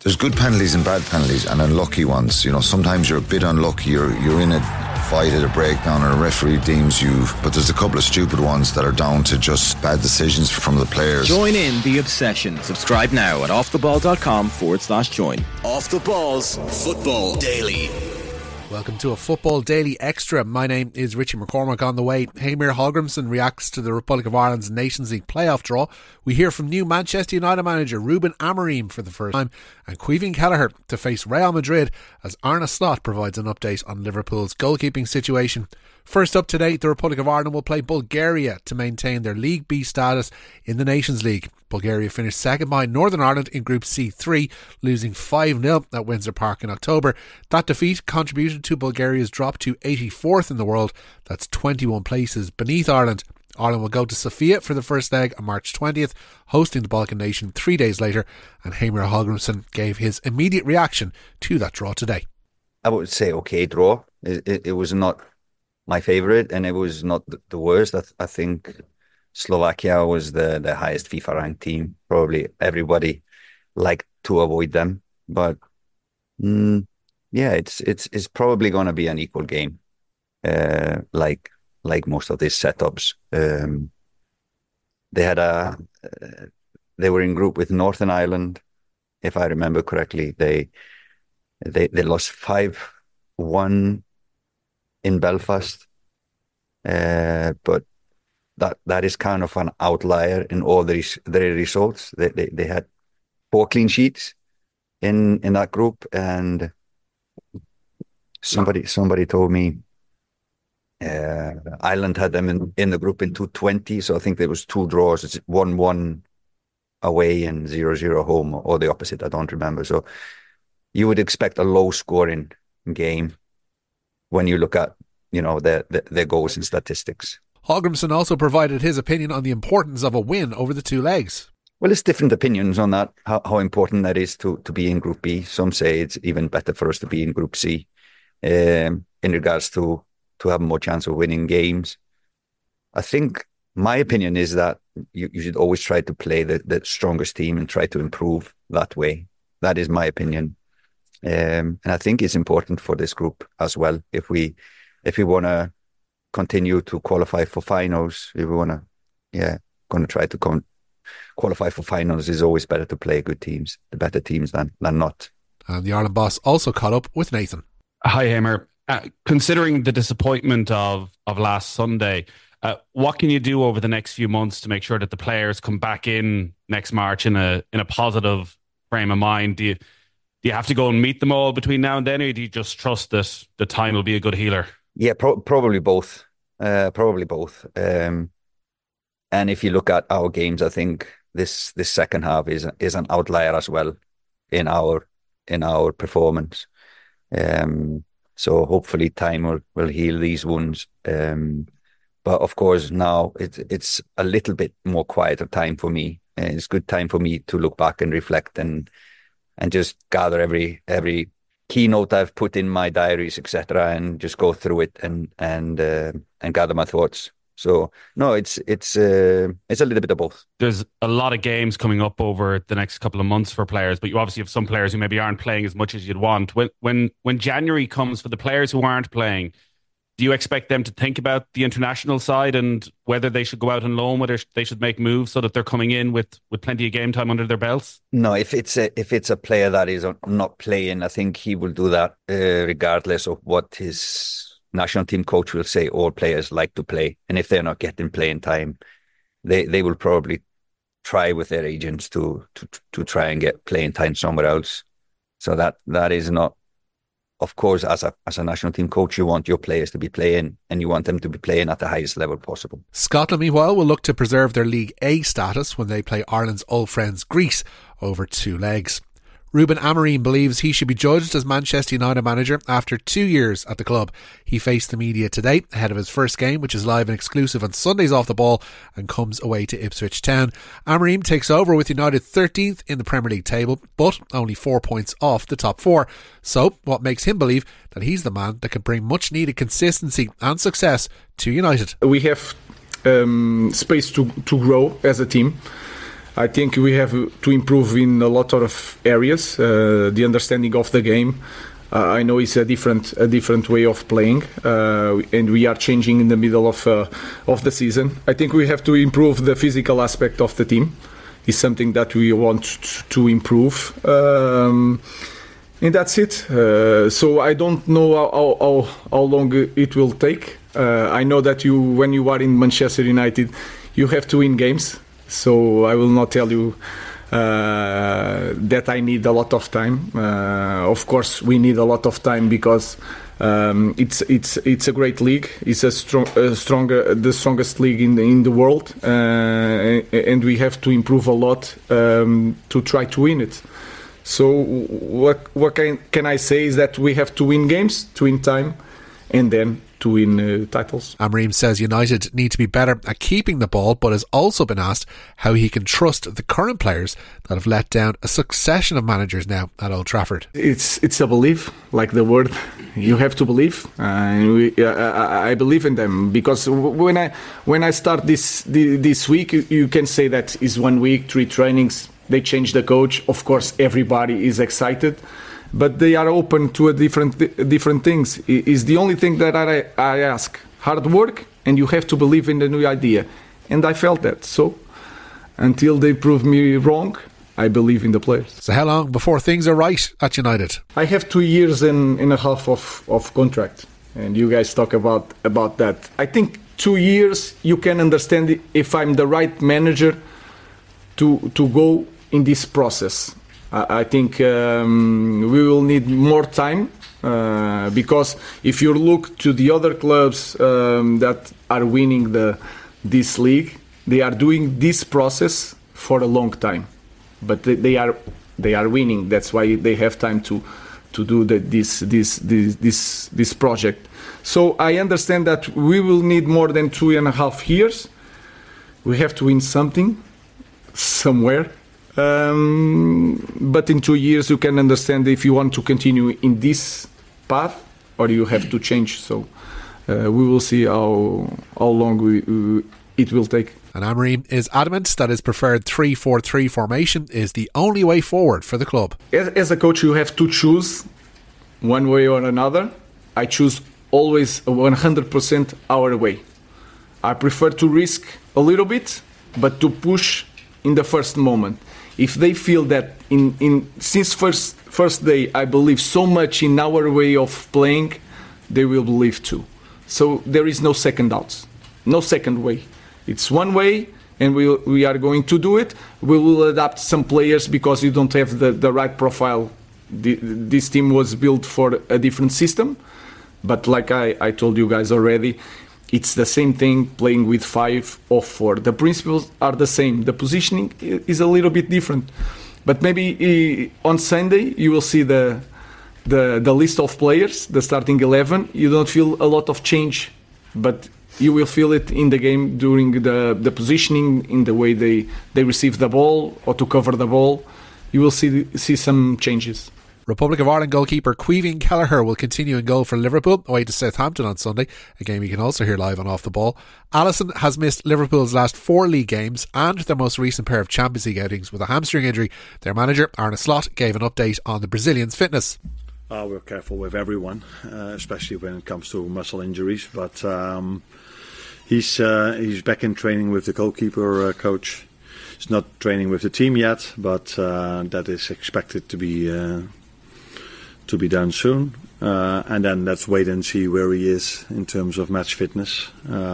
There's good penalties and bad penalties and unlucky ones. You know, sometimes you're a bit unlucky. You're in a fight at a breakdown and a referee deems you, but there's a couple of stupid ones that are down to just bad decisions from the players. Join in the obsession. Subscribe now at offtheball.com/join. Off the Balls Football Daily. Welcome to a Football Daily Extra. My name is Richie McCormack. On the way, Heimir Hallgrímsson reacts to the Republic of Ireland's Nations League playoff draw. We hear from new Manchester United manager Ruben Amorim for the first time, and Caoimhín Kelleher to face Real Madrid as Arne Slot provides an update on Liverpool's goalkeeping situation. First up today, the Republic of Ireland will play Bulgaria to maintain their League B status in the Nations League. Bulgaria finished second behind Northern Ireland in Group C3, losing 5-0 at Windsor Park in October. That defeat contributed to Bulgaria's drop to 84th in the world. That's 21 places beneath Ireland. Ireland will go to Sofia for the first leg on March 20th, hosting the Balkan nation 3 days later, and Heimir Hallgrímsson gave his immediate reaction to that draw today. I would say okay draw. It was not my favourite, and it was not the worst. I think Slovakia was the highest FIFA ranked team. Probably everybody liked to avoid them, but it's probably going to be an equal game, like most of these setups. They were in group with Northern Ireland, if I remember correctly. They lost 5-1 in Belfast, but that is kind of an outlier in all their results. They had 4 clean sheets in that group, and somebody told me Ireland had them in the group in 220, so I think there was 2 draws. It's 1-1 away and 0-0 home, or the opposite. I don't remember. So you would expect a low scoring game when you look at, you know, their goals and statistics. Hallgrímsson also provided his opinion on the importance of a win over the 2 legs. Well, there's different opinions on that, how important that is to be in Group B. Some say it's even better for us to be in Group C in regards to have more chance of winning games. I think my opinion is that you should always try to play the strongest team and try to improve that way. That is my opinion. And I think it's important for this group as well. If we want to continue to qualify for finals, if we want to, going to try to qualify for finals, is always better to play good teams, the better teams than not. And the Ireland boss also caught up with Nathan. Hi, Heimir. Considering the disappointment of last Sunday, what can you do over the next few months to make sure that the players come back in next March in a positive frame of mind? Do you have to go and meet them all between now and then, or do you just trust that the time will be a good healer? Yeah, probably both. And if you look at our games, I think this second half is an outlier as well in our performance. So hopefully time will heal these wounds. But of course now it's a little bit more quieter time for me. It's good time for me to look back and reflect and just gather every keynote I've put in my diaries, etc., and just go through it and gather my thoughts. So no, it's a little bit of both. There's a lot of games coming up over the next couple of months for players, but you obviously have some players who maybe aren't playing as much as you'd want. When January comes for the players who aren't playing, do you expect them to think about the international side and whether they should go out on loan, whether they should make moves so that they're coming in with plenty of game time under their belts? No, if it's a player that is not playing, I think he will do that regardless of what his national team coach will say. All players like to play, and if they're not getting playing time, they will probably try with their agents to try and get playing time somewhere else. So that is not. Of course, as a national team coach, you want your players to be playing, and you want them to be playing at the highest level possible. Scotland, meanwhile, will look to preserve their League A status when they play Ireland's old friends Greece over 2 legs. Ruben Amorim believes he should be judged as Manchester United manager after 2 years at the club. He faced the media today ahead of his first game, which is live and exclusive on Sundays Off the Ball, and comes away to Ipswich Town. Amorim takes over with United 13th in the Premier League table, but only 4 points off the top 4. So what makes him believe that he's the man that can bring much needed consistency and success to United? We have space to grow as a team. I think we have to improve in a lot of areas. The understanding of the game. I know it's a different way of playing, and we are changing in the middle of the season. I think we have to improve the physical aspect of the team. It's something that we want to improve, and that's it. So I don't know how long it will take. I know that when you are in Manchester United, you have to win games. So I will not tell you that I need a lot of time. Of course, we need a lot of time because it's a great league. It's the strongest league in the world, and we have to improve a lot to try to win it. So what can I say is that we have to win games, to win time, and then to win titles. Amorim says United need to be better at keeping the ball, but has also been asked how he can trust the current players that have let down a succession of managers now at Old Trafford. It's a belief, like the word. You have to believe, and I believe in them, because when I start this week, you can say that is 1 week, 3 trainings. They change the coach. Of course, everybody is excited. But they are open to different things. Is the only thing that I ask. Hard work, and you have to believe in the new idea. And I felt that. So until they prove me wrong, I believe in the players. So how long before things are right at United? I have 2 years and a half of contract. And you guys talk about that. I think 2 years you can understand if I'm the right manager to go in this process. I think we will need more time because if you look to the other clubs that are winning this league, they are doing this process for a long time, but they are winning. That's why they have time to do this project. So I understand that we will need more than 2.5 years. We have to win something somewhere. But in 2 years you can understand if you want to continue in this path or you have to change. So we will see how long it will take. And Amorim is adamant that his preferred 3-4-3 formation is the only way forward for the club. As a coach, you have to choose one way or another. I choose always 100% our way. I prefer to risk a little bit, but to push in the first moment. If they feel that since first day I believe so much in our way of playing, they will believe too. So there is no second doubts, no second way. It's one way, and we are going to do it. We will adapt some players because you don't have the right profile. This team was built for a different system, but like I told you guys already, it's the same thing playing with 5 or 4. The principles are the same. The positioning is a little bit different. But maybe on Sunday you will see the list of players, the starting 11. You don't feel a lot of change, but you will feel it in the game during the positioning, in the way they receive the ball or to cover the ball. You will see some changes. Republic of Ireland goalkeeper Caoimhín Kelleher will continue in goal for Liverpool away to Southampton on Sunday, a game you can also hear live on Off the Ball. Alisson has missed Liverpool's last 4 league games and their most recent pair of Champions League outings with a hamstring injury. Their manager, Arne Slot, gave an update on the Brazilian's fitness. We're careful with everyone, especially when it comes to muscle injuries, but he's back in training with the goalkeeper coach. He's not training with the team yet, but that is expected to be done soon, and then let's wait and see where he is in terms of match fitness.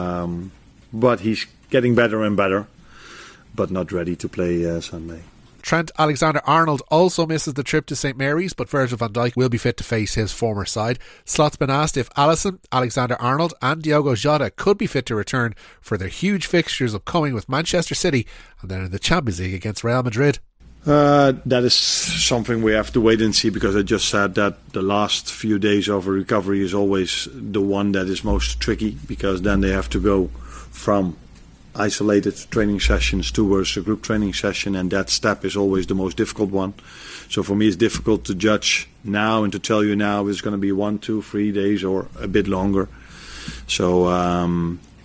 But he's getting better and better, but not ready to play Sunday. Trent Alexander-Arnold also misses the trip to St Mary's, but Virgil van Dijk will be fit to face his former side. Slot's been asked if Alisson, Alexander-Arnold and Diogo Jota could be fit to return for their huge fixtures upcoming with Manchester City and then in the Champions League against Real Madrid. That is something we have to wait and see, because I just said that the last few days of a recovery is always the one that is most tricky, because then they have to go from isolated training sessions towards a group training session, and that step is always the most difficult one. So for me it's difficult to judge now and to tell you now it's going to be 1, 2, 3 days or a bit longer. So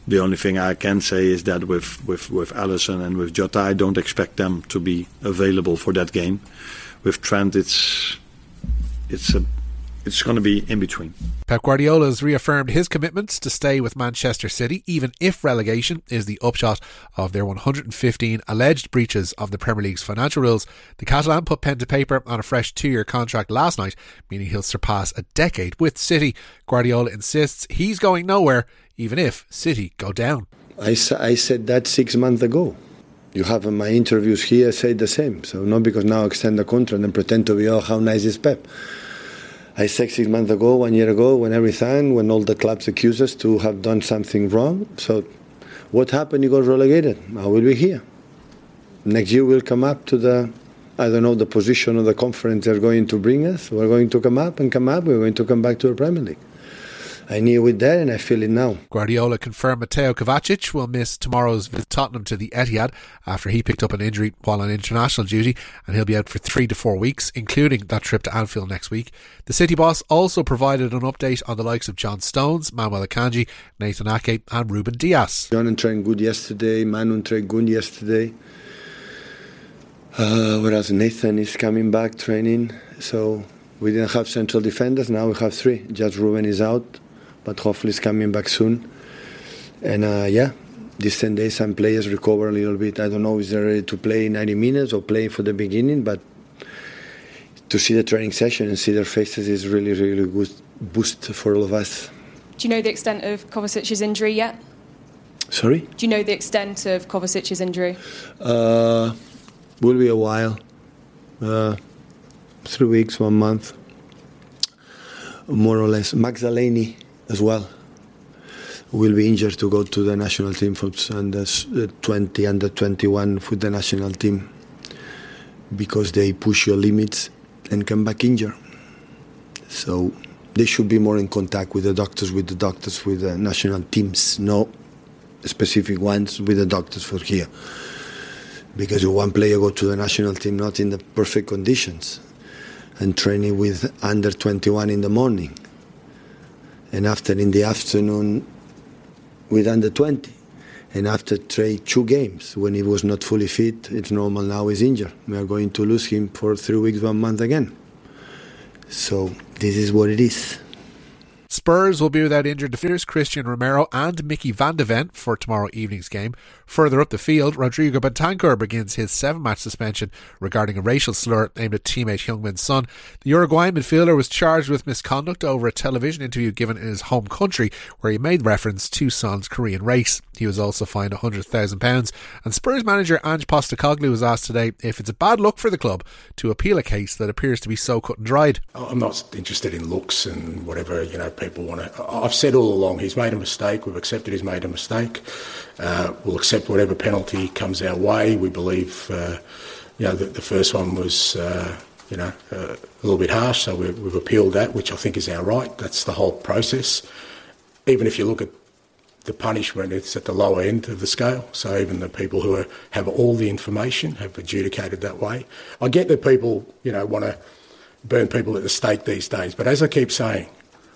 The only thing I can say is that with Alisson and with Jota, I don't expect them to be available for that game. With Trent, it's going to be in between. Pep Guardiola has reaffirmed his commitments to stay with Manchester City, even if relegation is the upshot of their 115 alleged breaches of the Premier League's financial rules. The Catalan put pen to paper on a fresh 2-year contract last night, meaning he'll surpass a decade with City. Guardiola insists he's going nowhere, even if City go down. I said that 6 months ago. You have in my interviews here said the same. So not because now I extend the contract and pretend to be, oh, how nice is Pep. I said 6 months ago, 1 year ago, when all the clubs accuse us to have done something wrong. So what happened? You got relegated. I will be here. Next year we'll come up to the position of the conference they're going to bring us. We're going to come up. We're going to come back to the Premier League. I knew it then and I feel it now. Guardiola confirmed Mateo Kovacic will miss tomorrow's visit to Tottenham to the Etihad after he picked up an injury while on international duty, and he'll be out for 3 to 4 weeks, including that trip to Anfield next week. The City boss also provided an update on the likes of John Stones, Manuel Akanji, Nathan Ake and Ruben Dias. John trained good yesterday, Manu trained good yesterday. Whereas Nathan is coming back training, so we didn't have central defenders, now we have 3. Just Ruben is out, but hopefully he's coming back soon. And these 10 days some players recover a little bit. I don't know if they're ready to play 90 minutes or play for the beginning, but to see the training session and see their faces is really, really good boost for all of us. Do you know the extent of Kovacic's injury yet? Sorry? Do you know the extent of Kovacic's injury? Will be a while. 3 weeks, 1 month. More or less. Max Delaney as well will be injured to go to the national team for under 20, under 21 with the national team because they push your limits and come back injured. So they should be more in contact with the doctors, with the national teams, no specific ones with the doctors for here. Because one player go to the national team not in the perfect conditions and training with under 21 in the morning and after in the afternoon with under 20 and after trade 2 games when he was not fully fit. It's normal now he's injured. We are going to lose him for 3 weeks, 1 month again. So this is what it is. Spurs will be without injured defenders Christian Romero and Mickey van de Ven for tomorrow evening's game. Further up the field, Rodrigo Bentancur begins his 7-match suspension regarding a racial slur aimed at teammate Heung-min Son. The Uruguayan midfielder was charged with misconduct over a television interview given in his home country where he made reference to Son's Korean race. He was also fined £100,000, and Spurs manager Ange Postecoglou was asked today if it's a bad look for the club to appeal a case that appears to be so cut and dried. I'm not interested in looks and whatever, people want to. I've said all along, he's made a mistake. We've accepted he's made a mistake. We'll accept whatever penalty comes our way. We believe, the first one was, a little bit harsh, so we've appealed that, which I think is our right. That's the whole process. Even if you look at the punishment, it's at the lower end of the scale. So even the people who have all the information have adjudicated that way. I get that people, want to burn people at the stake these days, but as I keep saying,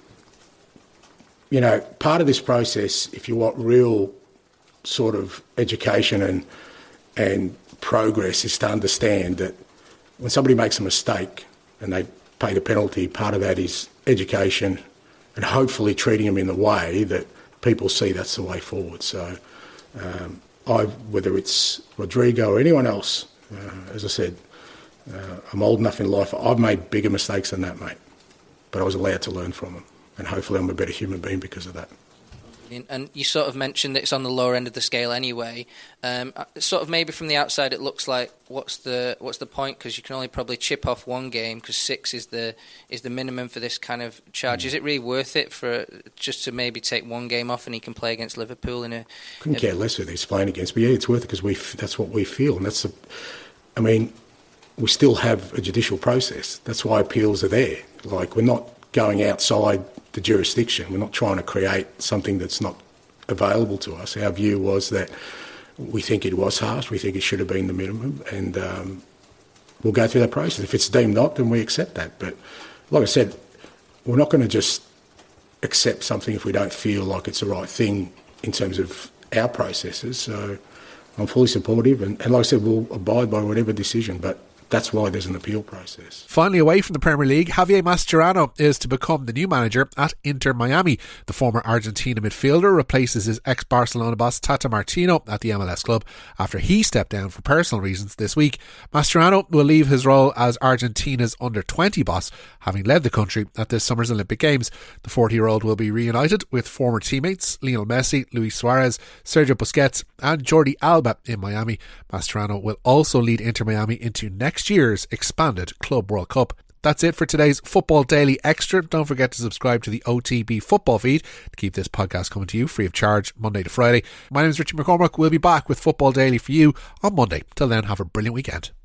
part of this process, if you want real sort of education and progress, is to understand that when somebody makes a mistake and they pay the penalty, part of that is education and hopefully treating them in the way that people see that's the way forward. So whether it's Rodrigo or anyone else, as I said, I'm old enough in life, I've made bigger mistakes than that, mate. But I was allowed to learn from them. And hopefully I'm a better human being because of that. And you sort of mentioned that it's on the lower end of the scale anyway. Sort of maybe from the outside it looks like what's the point, because you can only probably chip off 1 game because 6 is the minimum for this kind of charge. Is it really worth it for just to maybe take 1 game off and he can play against Liverpool in a? Couldn't care less who he's playing against, but yeah, it's worth it because that's what we feel, and we still have a judicial process. That's why appeals are there. Like, we're not going outside the jurisdiction. We're not trying to create something that's not available to us. Our view was that we think it was harsh. We think it should have been the minimum, and we'll go through that process. If it's deemed not, then we accept that. But like I said, we're not going to just accept something if we don't feel like it's the right thing in terms of our processes. So I'm fully supportive, and like I said, we'll abide by whatever decision, but that's why there's an appeal process. Finally, away from the Premier League, Javier Mascherano is to become the new manager at Inter Miami. The former Argentina midfielder replaces his ex-Barcelona boss Tata Martino at the MLS club after he stepped down for personal reasons this week. Mascherano will leave his role as Argentina's under-20 boss, having led the country at this summer's Olympic Games. The 40-year-old will be reunited with former teammates Lionel Messi, Luis Suarez, Sergio Busquets and Jordi Alba in Miami. Mascherano will also lead Inter Miami into next year's expanded Club World Cup. That's it for today's Football Daily Extra. Don't forget to subscribe to the OTB football feed to keep this podcast coming to you free of charge Monday to Friday. My name is Richie McCormack. We'll be back with Football Daily for you on Monday. Till then, have a brilliant weekend.